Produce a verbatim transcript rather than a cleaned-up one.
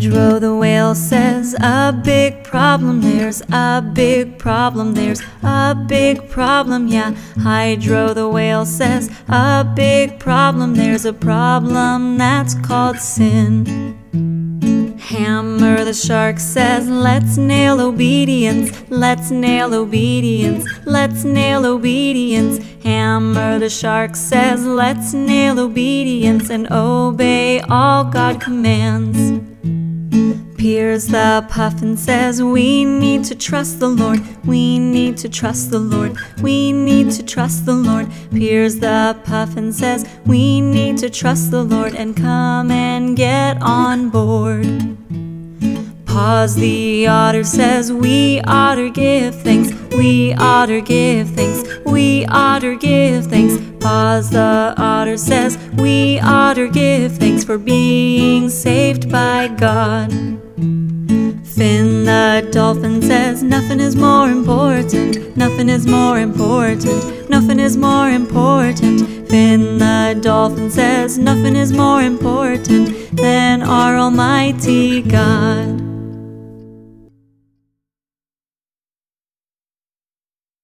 Hydro the whale says, a big problem, there's a big problem, there's a big problem, yeah. Hydro the whale says, a big problem, there's a problem that's called sin. Hammer the shark says, let's nail obedience, let's nail obedience, let's nail obedience. Hammer the shark says, let's nail obedience and obey all God commands. Piers the puffin says, we need to trust the Lord, we need to trust the Lord, we need to trust the Lord. Piers the puffin says, we need to trust the Lord and come and get on board. Pause the otter says, we oughter give thanks, we oughter give thanks, we oughter give thanks. Pause the otter says, we oughter give thanks for being saved by God. Finn the dolphin says, nothing is more important, nothing is more important, nothing is more important. Finn the dolphin says, nothing is more important than our Almighty God.